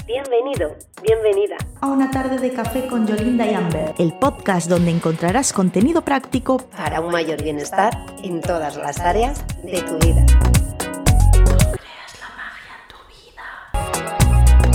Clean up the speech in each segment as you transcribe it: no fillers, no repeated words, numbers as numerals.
Bienvenido, bienvenida a una tarde de café con Yolinda y Amber, el podcast donde encontrarás contenido práctico para un mayor bienestar en todas las áreas de tu vida. Creas la magia en tu vida.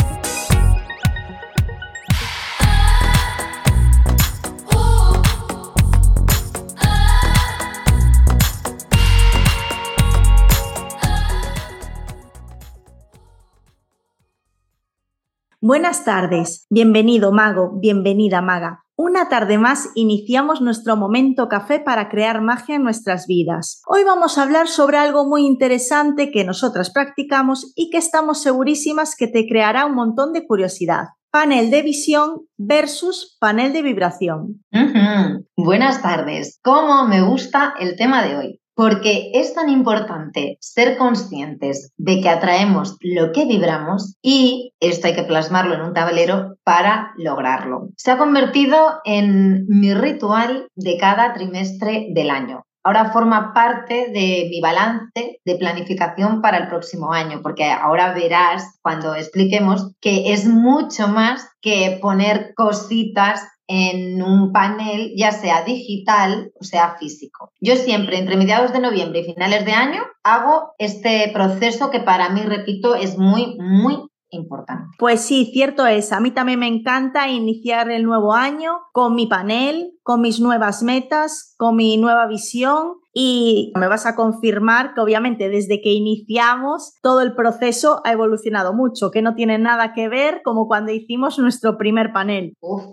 Buenas tardes, bienvenido mago, bienvenida maga. Una tarde más iniciamos nuestro momento café para crear magia en nuestras vidas. Hoy vamos a hablar sobre algo muy interesante que nosotras practicamos y que estamos segurísimas que te creará un montón de curiosidad. Panel de visión versus panel de vibración. Buenas tardes. ¿Cómo me gusta el tema de hoy? Porque es tan importante ser conscientes de que atraemos lo que vibramos y esto hay que plasmarlo en un tablero para lograrlo. Se ha convertido en mi ritual de cada trimestre del año. Ahora forma parte de mi balance de planificación para el próximo año, porque ahora verás cuando expliquemos que es mucho más que poner cositas en un panel, ya sea digital o sea físico. Yo siempre, entre mediados de noviembre y finales de año, hago este proceso que para mí, repito, es muy importante. Pues sí, cierto es. A mí también me encanta iniciar el nuevo año con mi panel, con mis nuevas metas, con mi nueva visión. Y me vas a confirmar que obviamente desde que iniciamos todo el proceso ha evolucionado mucho, que no tiene nada que ver como cuando hicimos nuestro primer panel.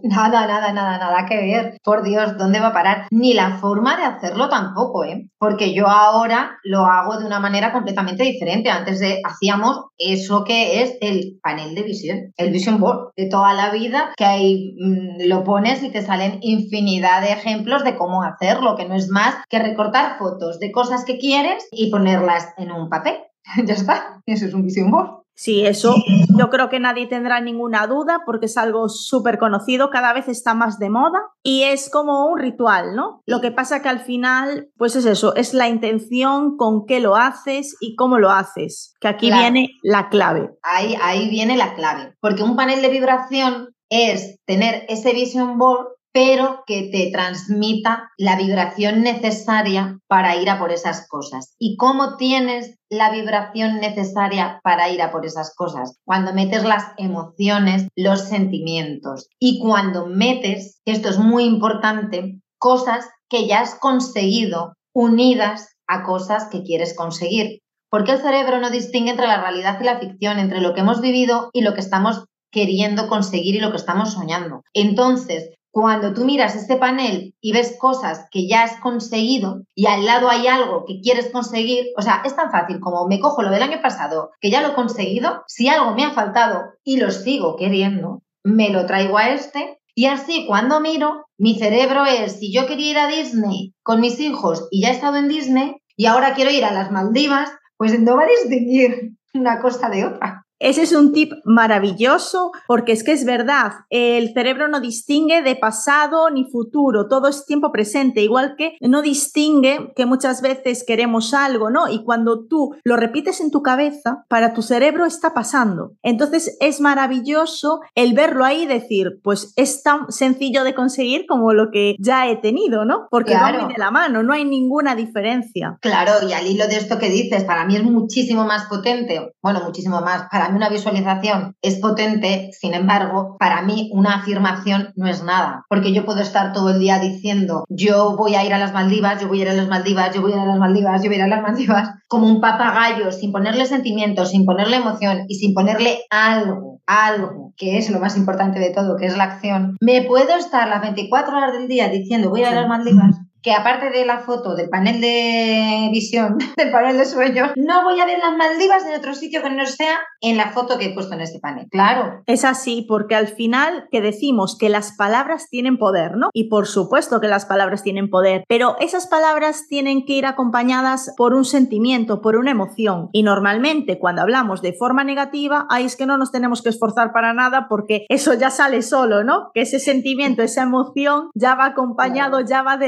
Nada que ver. Por Dios, ¿dónde va a parar? Ni la forma de hacerlo tampoco, porque yo ahora lo hago de una manera completamente diferente. Antes hacíamos eso que es el panel de visión, el vision board de toda la vida, que ahí lo pones y te salen infinidad de ejemplos de cómo hacerlo, que no es más que recortar fotos de cosas que quieres y ponerlas en un papel. Ya está, eso es un vision board. Sí, eso yo creo que nadie tendrá ninguna duda porque es algo súper conocido, cada vez está más de moda y es como un ritual, ¿no? Lo que pasa que al final, pues es eso, es la intención, con qué lo haces y cómo lo haces, que aquí viene la clave. Ahí viene la clave, porque un panel de vibración es tener ese vision board pero que te transmita la vibración necesaria para ir a por esas cosas. ¿Y cómo tienes la vibración necesaria para ir a por esas cosas? Cuando metes las emociones, los sentimientos y cuando metes, esto es muy importante, cosas que ya has conseguido unidas a cosas que quieres conseguir. Porque el cerebro no distingue entre la realidad y la ficción, entre lo que hemos vivido y lo que estamos queriendo conseguir y lo que estamos soñando. Entonces, cuando tú miras este panel y ves cosas que ya has conseguido y al lado hay algo que quieres conseguir, o sea, es tan fácil como me cojo lo del año pasado, que ya lo he conseguido, si algo me ha faltado y lo sigo queriendo, me lo traigo a este y así cuando miro, mi cerebro es, si yo quería ir a Disney con mis hijos y ya he estado en Disney y ahora quiero ir a las Maldivas, pues no va a distinguir una cosa de otra. Ese es un tip maravilloso porque es que es verdad, el cerebro no distingue de pasado ni futuro, todo es tiempo presente, igual que no distingue que muchas veces queremos algo, ¿no? Y cuando tú lo repites en tu cabeza, para tu cerebro está pasando. Entonces es maravilloso el verlo ahí y decir, pues es tan sencillo de conseguir como lo que ya he tenido, ¿no? Porque va muy de la mano, no hay ninguna diferencia. Claro, y al hilo de esto que dices, para mí es muchísimo más potente, muchísimo más, para mí una visualización es potente, sin embargo, para mí una afirmación no es nada, porque yo puedo estar todo el día diciendo yo voy a ir a las Maldivas, yo voy a ir a las Maldivas, yo voy a ir a las Maldivas, yo voy a ir a las Maldivas, como un papagayo, sin ponerle sentimientos, sin ponerle emoción y sin ponerle algo, que es lo más importante de todo, que es la acción. Me puedo estar las 24 horas del día diciendo voy a ir a las Maldivas, que aparte de la foto del panel de visión, del panel de sueños, no voy a ver las Maldivas en otro sitio que no sea en la foto que he puesto en este panel. Claro. Es así, porque al final que decimos que las palabras tienen poder, ¿no? Y por supuesto que las palabras tienen poder, pero esas palabras tienen que ir acompañadas por un sentimiento, por una emoción. Y normalmente cuando hablamos de forma negativa, ahí es que no nos tenemos que esforzar para nada porque eso ya sale solo, ¿no? Que ese sentimiento, esa emoción ya va acompañado, ya va de la mano.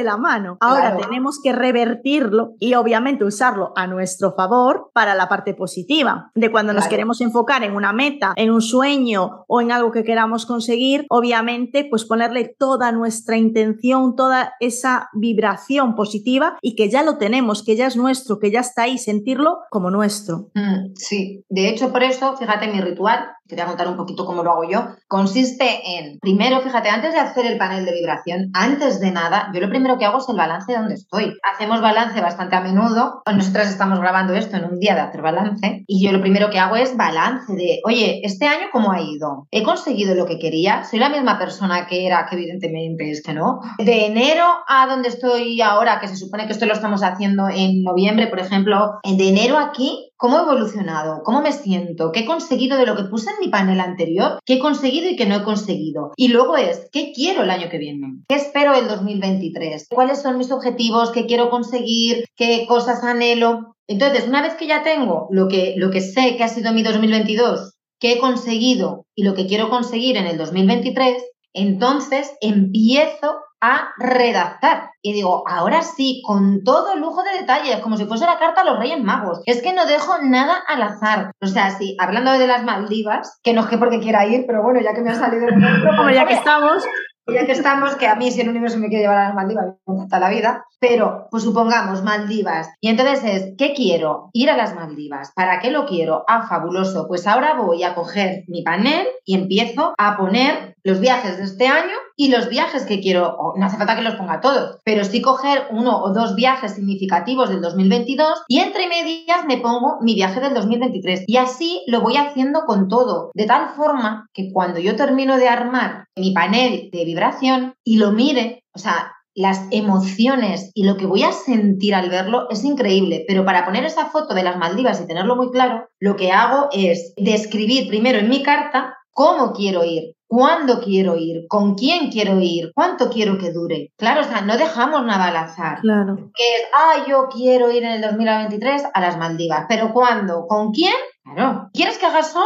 plano. Ahora tenemos que revertirlo y obviamente usarlo a nuestro favor para la parte positiva. De cuando nos queremos enfocar en una meta, en un sueño o en algo que queramos conseguir, obviamente pues ponerle toda nuestra intención, toda esa vibración positiva y que ya lo tenemos, que ya es nuestro, que ya está ahí, sentirlo como nuestro. Sí, de hecho por eso, fíjate, mi ritual, te voy a contar un poquito cómo lo hago yo, consiste en, primero, fíjate, antes de hacer el panel de vibración, antes de nada, yo lo primero que hago es el balance de dónde estoy. Hacemos balance bastante a menudo, nosotras estamos grabando esto en un día de hacer balance, y yo lo primero que hago es balance de, oye, ¿este año cómo ha ido? ¿He conseguido lo que quería? ¿Soy la misma persona que era? Que evidentemente es que no. De enero a donde estoy ahora, que se supone que esto lo estamos haciendo en noviembre, por ejemplo, de enero aquí, ¿cómo he evolucionado? ¿Cómo me siento? ¿Qué he conseguido de lo que puse en mi panel anterior? ¿Qué he conseguido y qué no he conseguido? Y luego es, ¿qué quiero el año que viene? ¿Qué espero el 2023? ¿Cuáles son mis objetivos? ¿Qué quiero conseguir? ¿Qué cosas anhelo? Entonces, una vez que ya tengo lo que sé que ha sido mi 2022, qué he conseguido y lo que quiero conseguir en el 2023, entonces empiezo a redactar. Y digo, ahora sí, con todo lujo de detalles, como si fuese la carta a los Reyes Magos. Es que no dejo nada al azar. O sea, sí, hablando de las Maldivas, que no es que porque quiera ir, pero bueno, ya que me ha salido el ejemplo, como ya que estamos... Ya que estamos, que a mí si el universo me quiere llevar a las Maldivas, me encanta la vida, pero pues supongamos Maldivas. Y entonces es, ¿qué quiero? Ir a las Maldivas. ¿Para qué lo quiero? Ah, fabuloso. Pues ahora voy a coger mi panel y empiezo a poner los viajes de este año y los viajes que quiero, no hace falta que los ponga todos, pero sí coger 1 o 2 viajes significativos del 2022 y entre medias me pongo mi viaje del 2023. Y así lo voy haciendo con todo, de tal forma que cuando yo termino de armar mi panel de vibración y lo mire, o sea, las emociones y lo que voy a sentir al verlo es increíble, pero para poner esa foto de las Maldivas y tenerlo muy claro, lo que hago es describir primero en mi carta cómo quiero ir, cuándo quiero ir, con quién quiero ir, cuánto quiero que dure. Claro, o sea, no dejamos nada al azar. Claro. Que es, yo quiero ir en el 2023 a las Maldivas, pero ¿cuándo? ¿Con quién? Claro. ¿Quieres que haga sol?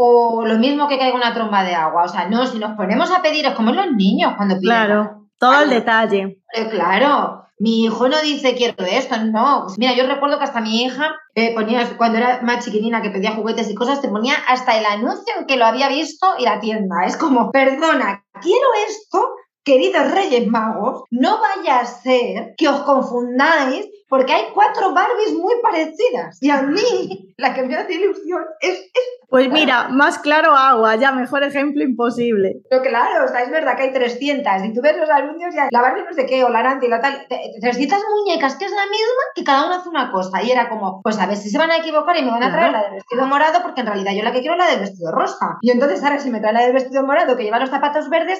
O lo mismo que caiga una tromba de agua. O sea, no, si nos ponemos a pedir, es como los niños cuando piden. Claro, todo el detalle. Claro. Mi hijo no dice quiero esto, no. Pues mira, yo recuerdo que hasta mi hija ponía, cuando era más chiquitina, que pedía juguetes y cosas, te ponía hasta el anuncio en que lo había visto y la tienda. Es como, perdona, quiero esto, queridos Reyes Magos, no vaya a ser que os confundáis porque hay 4 Barbies muy parecidas. Y a mí, la que me hace ilusión es pues mira, más claro agua, ya mejor ejemplo imposible. Pero claro, o sea, es verdad que hay 300 y tú ves los anuncios y la Barbie no sé qué, o la Nancy, la tal, 300 muñecas que es la misma que cada una hace una cosa y era como, pues a ver si se van a equivocar y me van a traer la del vestido morado porque en realidad yo la que quiero es la del vestido rosa. Y entonces ahora si me trae la del vestido morado que lleva los zapatos verdes,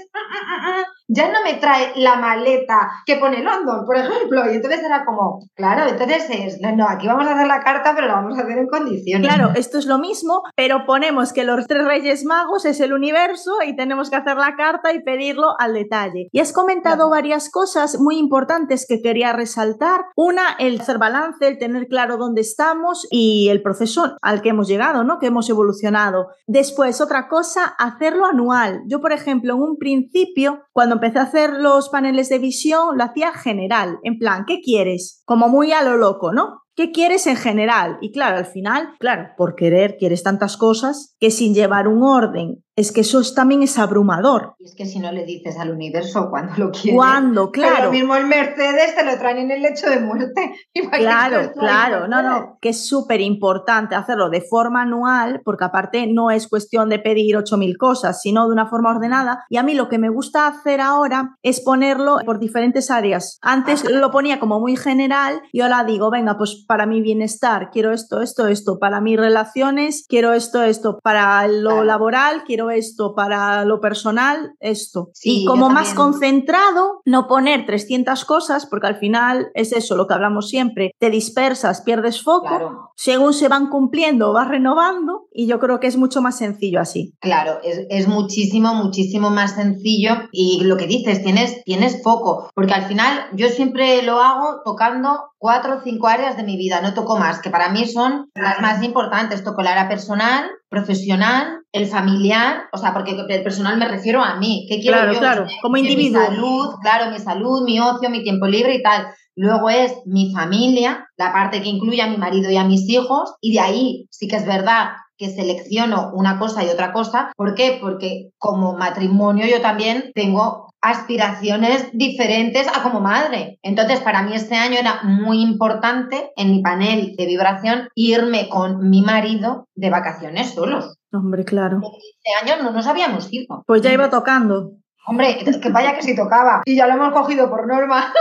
ya no me trae la maleta que pone London, por ejemplo. Y entonces era como, claro, entonces es, no, aquí vamos a hacer la carta pero la vamos a hacer en condiciones. Claro, esto es lo mismo, pero ponemos que los 3 Reyes Magos es el universo y tenemos que hacer la carta y pedirlo al detalle. Y has comentado varias cosas muy importantes que quería resaltar. Una, el hacer balance, el tener claro dónde estamos y el proceso al que hemos llegado, ¿no? Que hemos evolucionado. Después, otra cosa, hacerlo anual. Yo, por ejemplo, en un principio, cuando empecé a hacer los paneles de visión, lo hacía general, en plan, ¿qué quieres? Como muy a lo loco, ¿no? ¿Qué quieres en general? Y claro, al final, claro, por querer quieres tantas cosas que sin llevar un orden, es que eso también es abrumador. Y es que si no le dices al universo cuándo lo quieres. ¿Cuándo? Claro. Lo mismo el Mercedes te lo traen en el lecho de muerte. Claro. No, que es súper importante hacerlo de forma anual, porque aparte no es cuestión de pedir 8.000 cosas, sino de una forma ordenada. Y a mí lo que me gusta hacer ahora es ponerlo por diferentes áreas. Antes lo ponía como muy general y ahora digo, venga, pues para mi bienestar quiero esto. Para mis relaciones quiero esto. Para lo laboral quiero esto, para lo personal esto. Sí, y como más concentrado, no poner 300 cosas, porque al final es eso lo que hablamos siempre, te dispersas, pierdes foco, según se van cumpliendo vas renovando y yo creo que es mucho más sencillo así. Claro, es muchísimo más sencillo y lo que dices, tienes foco, porque al final yo siempre lo hago tocando 4 o 5 áreas de mi vida, no toco más, que para mí son las más importantes. Toco la área personal, profesional, el familiar, o sea, porque el personal me refiero a mí. ¿Qué quiero yo? Claro, como individuo. Mi salud, mi ocio, mi tiempo libre y tal. luego es mi familia, la parte que incluye a mi marido y a mis hijos, y de ahí sí que es verdad que selecciono una cosa y otra cosa. ¿Por qué? Porque como matrimonio yo también tengo aspiraciones diferentes a como madre. Entonces, para mí este año era muy importante en mi panel de vibración irme con mi marido de vacaciones solos. Hombre, claro. Este año no nos habíamos ido. Pues ya iba tocando. Hombre, que vaya que sí tocaba. Y ya lo hemos cogido por norma.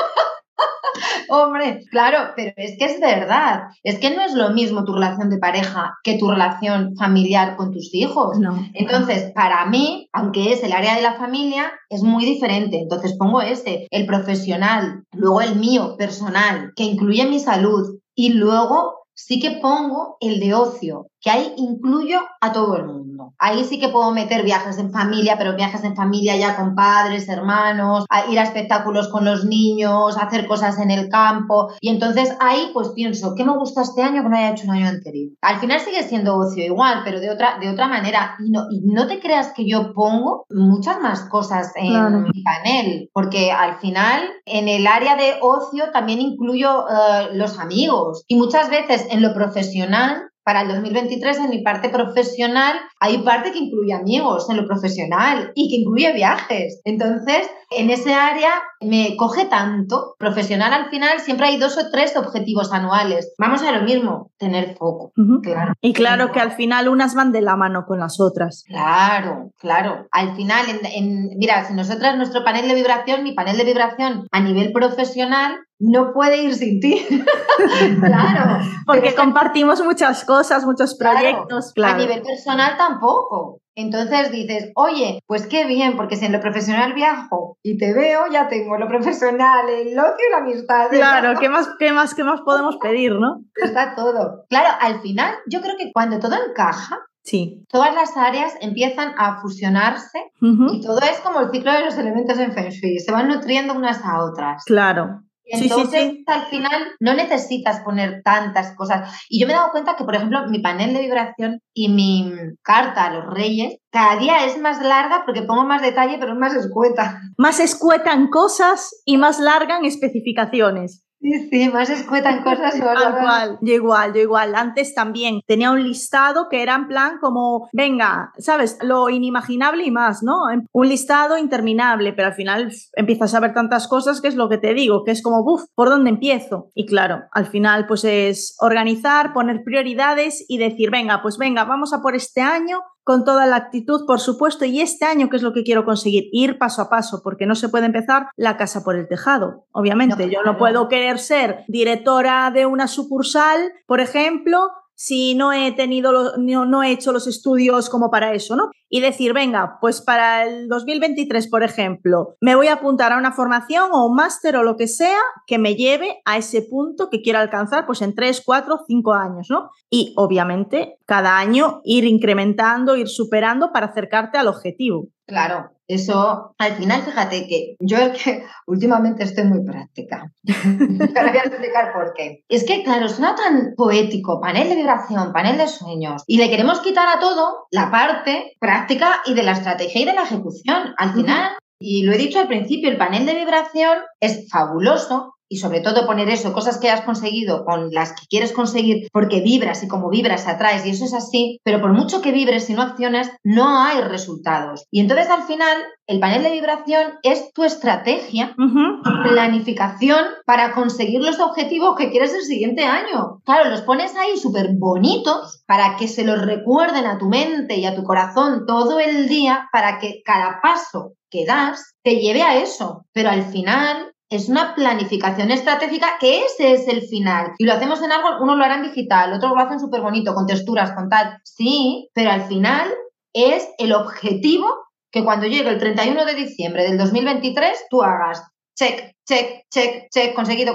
Hombre, claro, pero es que es verdad. Es que no es lo mismo tu relación de pareja que tu relación familiar con tus hijos. No. Entonces, para mí, aunque es el área de la familia, es muy diferente. Entonces pongo el profesional, luego el mío personal, que incluye mi salud, y luego sí que pongo el de ocio, que ahí incluyo a todo el mundo. Ahí sí que puedo meter viajes en familia, pero viajes en familia ya con padres, hermanos, a ir a espectáculos con los niños, hacer cosas en el campo. Y entonces ahí pues pienso, ¿qué me gusta este año que no haya hecho un año anterior? Al final sigue siendo ocio igual, pero de otra manera. Y no te creas que yo pongo muchas más cosas en mi panel, porque al final en el área de ocio también incluyo los amigos. Y muchas veces en lo profesional, para el 2023, en mi parte profesional, hay parte que incluye amigos en lo profesional y que incluye viajes. Entonces, en ese área me coge tanto. Profesional, al final, siempre hay 2 o 3 objetivos anuales. Vamos a lo mismo, tener foco. Claro. Y claro que al final unas van de la mano con las otras. Claro, claro. Al final, mira, si nosotras, nuestro panel de vibración, mi panel de vibración a nivel profesional, no puede ir sin ti. Claro. Porque compartimos muchas cosas, muchos proyectos. Claro. A nivel personal tampoco. Entonces dices, oye, pues qué bien, porque si en lo profesional viajo y te veo, ya tengo lo profesional, el ocio y la amistad. Claro, ¿qué más podemos pedir, no? Está todo. Claro, al final, yo creo que cuando todo encaja, sí, todas las áreas empiezan a fusionarse y todo es como el ciclo de los elementos en Feng Shui, se van nutriendo unas a otras. Claro. Entonces, al final, no necesitas poner tantas cosas. Y yo me he dado cuenta que, por ejemplo, mi panel de vibración y mi carta a los reyes, cada día es más larga porque pongo más detalle, pero es más escueta. Más escueta en cosas y más larga en especificaciones. Sí, más escuetan cosas. Tal cual. Yo igual. Antes también tenía un listado que era en plan como, venga, ¿sabes? Lo inimaginable y más, ¿no? Un listado interminable, pero al final empiezas a ver tantas cosas que es lo que te digo, que es como, ¿por dónde empiezo? Y claro, al final pues es organizar, poner prioridades y decir, venga, vamos a por este año con toda la actitud, por supuesto, y este año, ¿qué es lo que quiero conseguir? Ir paso a paso, porque no se puede empezar la casa por el tejado, obviamente. Yo no puedo querer ser directora de una sucursal, por ejemplo, si no he hecho los estudios como para eso, ¿no? Y decir, venga, pues para el 2023, por ejemplo, me voy a apuntar a una formación o un máster o lo que sea que me lleve a ese punto que quiero alcanzar pues en 3, 4, 5 años, ¿no? Y obviamente cada año ir incrementando, ir superando para acercarte al objetivo. Claro, eso al final, fíjate que yo es que últimamente estoy muy práctica. Te voy a explicar por qué. Es que, claro, suena tan poético, panel de vibración, panel de sueños, y le queremos quitar a todo la parte práctica y de la estrategia y de la ejecución. Al final, y lo he dicho al principio, el panel de vibración es fabuloso. Y sobre todo poner eso, cosas que has conseguido con las que quieres conseguir, porque vibras y como vibras atraes, y eso es así, pero por mucho que vibres y no acciones, no hay resultados. Y entonces al final, el panel de vibración es tu estrategia, tu planificación para conseguir los objetivos que quieres el siguiente año. Claro, los pones ahí súper bonitos para que se los recuerden a tu mente y a tu corazón todo el día, para que cada paso que das te lleve a eso. Pero al final es una planificación estratégica, que ese es el final. Y lo hacemos en algo, uno lo hará en digital, otros lo hacen súper bonito, con texturas, con tal. Sí, pero al final es el objetivo que cuando llegue el 31 de diciembre del 2023, tú hagas check, check, check, check, conseguido.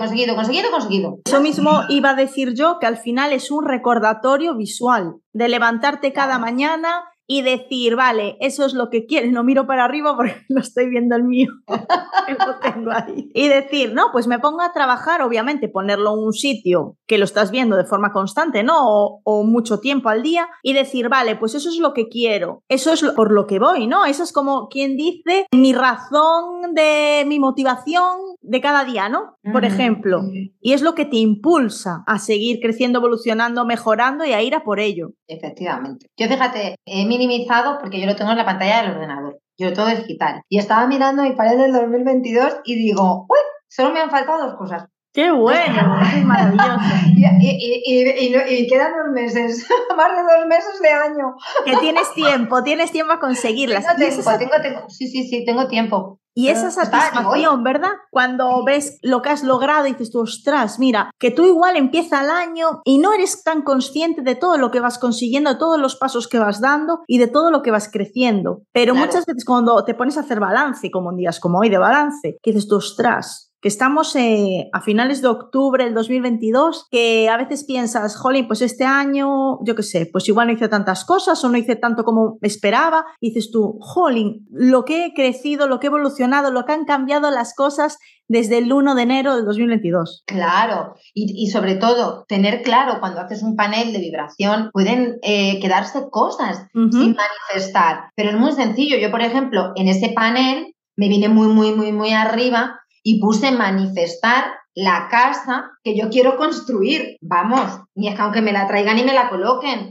Eso mismo iba a decir yo, que al final es un recordatorio visual de levantarte cada mañana y decir, vale, eso es lo que quieres, no miro para arriba porque no estoy viendo el mío, que lo tengo ahí. Y decir, no, pues me pongo a trabajar, obviamente ponerlo en un sitio que lo estás viendo de forma constante, ¿no? O mucho tiempo al día y decir, vale, pues eso es lo que quiero, eso es por lo que voy, ¿no? Eso es como quien dice mi razón de mi motivación de cada día, ¿no? Por ejemplo, y es lo que te impulsa a seguir creciendo, evolucionando, mejorando y a ir a por ello. Efectivamente. Yo fíjate, he minimizado porque yo lo tengo en la pantalla del ordenador, yo lo tengo digital y estaba mirando mi panel del 2022 y digo, uy, solo me han faltado 2 cosas. ¡Qué bueno! Es maravilloso. Y quedan 2 meses, más de 2 meses de año. Que tienes tiempo a conseguirlas. Tengo tiempo. Y esa satisfacción, ¿verdad? Cuando ves lo que has logrado y dices tú, ostras, mira, que tú igual empieza el año y no eres tan consciente de todo lo que vas consiguiendo, de todos los pasos que vas dando y de todo lo que vas creciendo. Pero muchas veces cuando te pones a hacer balance, como en días como hoy de balance, que dices tú, ostras, que estamos a finales de octubre del 2022, que a veces piensas, jolín, pues este año, yo qué sé, pues igual no hice tantas cosas o no hice tanto como esperaba, y dices tú, jolín, lo que he crecido, lo que he evolucionado, lo que han cambiado las cosas desde el 1 de enero del 2022. Claro, y sobre todo, tener claro cuando haces un panel de vibración, pueden quedarse cosas sin manifestar, pero es muy sencillo. Yo, por ejemplo, en ese panel me vine muy arriba y puse manifestar la casa que yo quiero construir. Vamos, ni es que aunque me la traigan y me la coloquen,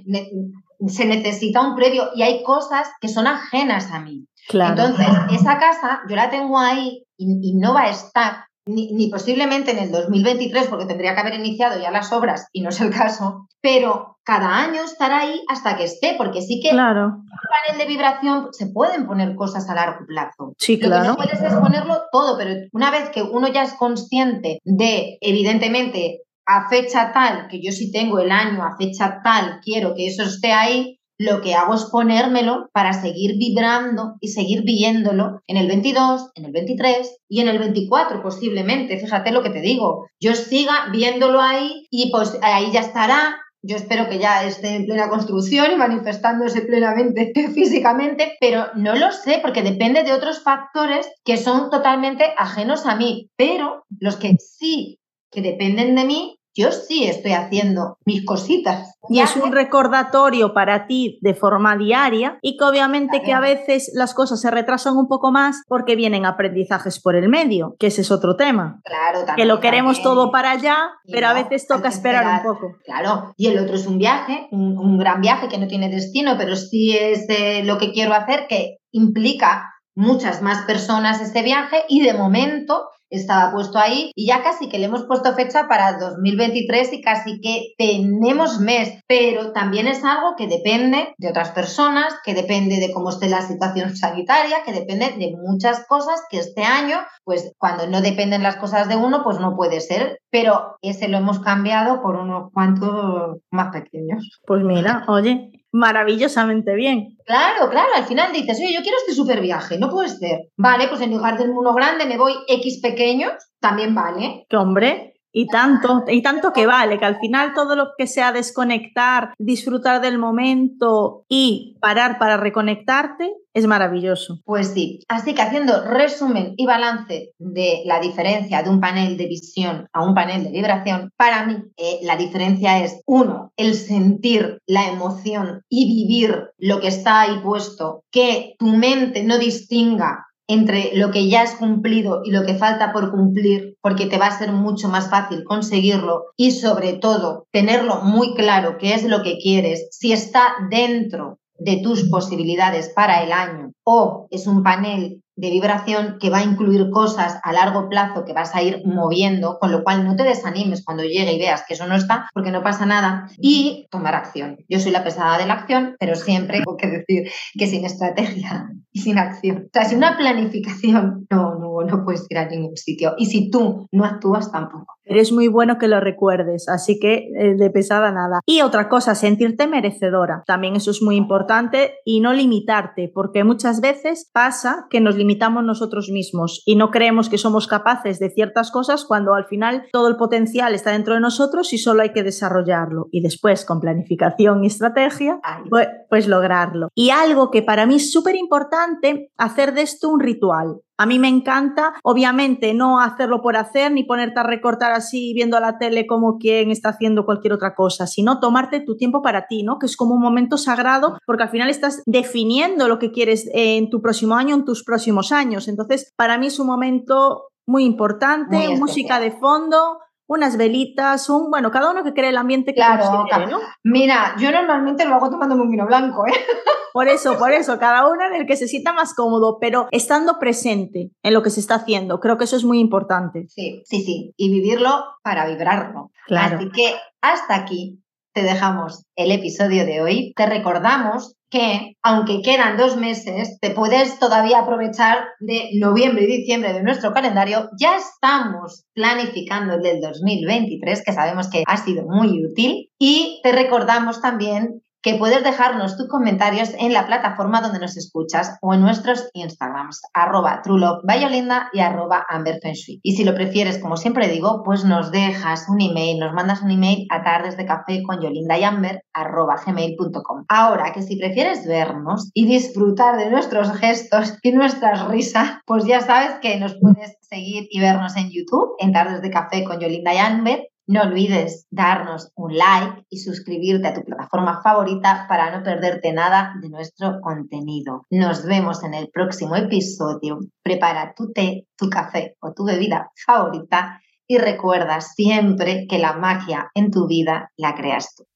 se necesita un previo y hay cosas que son ajenas a mí. Claro. Entonces, esa casa yo la tengo ahí y no va a estar ni posiblemente en el 2023 porque tendría que haber iniciado ya las obras y no es el caso, pero cada año estará ahí hasta que esté, porque sí que claro. En un panel de vibración se pueden poner cosas a largo plazo. Sí, claro. Lo que no puedes es ponerlo todo, pero una vez que uno ya es consciente de, evidentemente, a fecha tal, que yo sí tengo el año, a fecha tal, quiero que eso esté ahí, lo que hago es ponérmelo para seguir vibrando y seguir viéndolo en el 22, en el 23 y en el 24 posiblemente. Fíjate lo que te digo. Yo siga viéndolo ahí y pues ahí ya estará. Yo espero que ya esté en plena construcción y manifestándose plenamente físicamente, pero no lo sé porque depende de otros factores que son totalmente ajenos a mí. Pero los que sí que dependen de mí, yo sí estoy haciendo mis cositas. Y es un recordatorio para ti de forma diaria y que obviamente que a veces las cosas se retrasan un poco más porque vienen aprendizajes por el medio, que ese es otro tema. Claro, también. Que lo queremos todo para allá, pero a veces toca esperar un poco. Claro, y el otro es un viaje, un gran viaje que no tiene destino, pero sí es lo que quiero hacer, que implica muchas más personas este viaje y de momento estaba puesto ahí y ya casi que le hemos puesto fecha para 2023 y casi que tenemos mes, pero también es algo que depende de otras personas, que depende de cómo esté la situación sanitaria, que depende de muchas cosas que este año, pues cuando no dependen las cosas de uno, pues no puede ser, pero ese lo hemos cambiado por unos cuantos más pequeños. Pues mira, oye, maravillosamente bien. Claro, al final dices, oye, yo quiero este super viaje, no puede ser. Vale, pues en lugar del uno grande me voy X pequeños, también vale. ¡Qué hombre! Y tanto que vale, que al final todo lo que sea desconectar, disfrutar del momento y parar para reconectarte es maravilloso. Pues sí, así que haciendo resumen y balance de la diferencia de un panel de visión a un panel de vibración, para mí la diferencia es, 1, el sentir la emoción y vivir lo que está ahí puesto, que tu mente no distinga entre lo que ya has cumplido y lo que falta por cumplir, porque te va a ser mucho más fácil conseguirlo y sobre todo tenerlo muy claro qué es lo que quieres, si está dentro de tus posibilidades para el año o es un panel de vibración que va a incluir cosas a largo plazo que vas a ir moviendo, con lo cual no te desanimes cuando llegue y veas que eso no está, porque no pasa nada, y tomar acción. Yo soy la pesada de la acción, pero siempre tengo que decir que sin estrategia y sin acción. O sea, sin una planificación no luego no puedes ir a ningún sitio. Y si tú no actúas, tampoco. Pero es muy bueno que lo recuerdes, así que de pesada nada. Y otra cosa, sentirte merecedora. También eso es muy importante y no limitarte, porque muchas veces pasa que nos limitamos nosotros mismos y no creemos que somos capaces de ciertas cosas cuando al final todo el potencial está dentro de nosotros y solo hay que desarrollarlo. Y después, con planificación y estrategia, pues lograrlo. Y algo que para mí es súper importante, hacer de esto un ritual. A mí me encanta, obviamente, no hacerlo por hacer ni ponerte a recortar así viendo la tele como quien está haciendo cualquier otra cosa, sino tomarte tu tiempo para ti, ¿no? Que es como un momento sagrado porque al final estás definiendo lo que quieres en tu próximo año, en tus próximos años. Entonces, para mí es un momento muy importante, muy música de fondo, unas velitas, bueno, cada uno que cree el ambiente que considere, ¿no? Mira, yo normalmente lo hago tomándome un vino blanco, ¿eh? Por eso, cada uno en el que se sienta más cómodo, pero estando presente en lo que se está haciendo. Creo que eso es muy importante. Sí. Y vivirlo para vibrarlo. Claro. Así que hasta aquí te dejamos el episodio de hoy. Te recordamos que, aunque quedan 2 meses, te puedes todavía aprovechar de noviembre y diciembre de nuestro calendario. Ya estamos planificando el del 2023, que sabemos que ha sido muy útil. Y te recordamos también que puedes dejarnos tus comentarios en la plataforma donde nos escuchas o en nuestros Instagrams, @truelovebayolinda y @amberfenshui. Y si lo prefieres, como siempre digo, pues nos dejas un email, nos mandas un email a tardesdecaféconyolindayamber@gmail.com. Ahora, que si prefieres vernos y disfrutar de nuestros gestos y nuestras risas, pues ya sabes que nos puedes seguir y vernos en YouTube, en Tardes de Café con Yolinda y Amber. No olvides darnos un like y suscribirte a tu plataforma favorita para no perderte nada de nuestro contenido. Nos vemos en el próximo episodio. Prepara tu té, tu café o tu bebida favorita y recuerda siempre que la magia en tu vida la creas tú.